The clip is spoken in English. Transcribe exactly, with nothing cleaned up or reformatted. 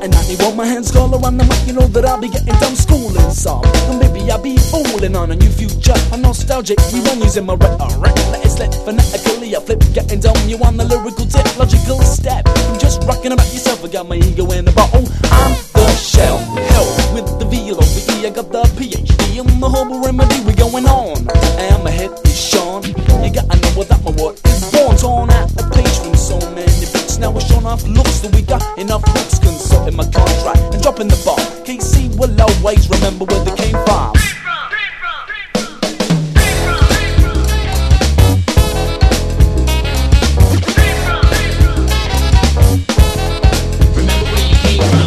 getting at me. Want my hands all around the mic, you know that I'll be getting done schooling some. And maybe I'll be fooling on a new future. I'm nostalgic, we run using my rhetoric. Let it slip phonetically, I flip, getting down you on the lyrical tip. Logical step, I'm just rocking about yourself. I got my ego in the bottle. I'm the shell, hell with the V L O V E. I got the P H D, I'm the herbal remedy. We going on, and my head is Sean. You gotta know that my word is born. Torn out the page from so many books. Now we're showing off looks that we got enough hooks. Consulting my contract and dropping the bar. K C will always remember where they came from.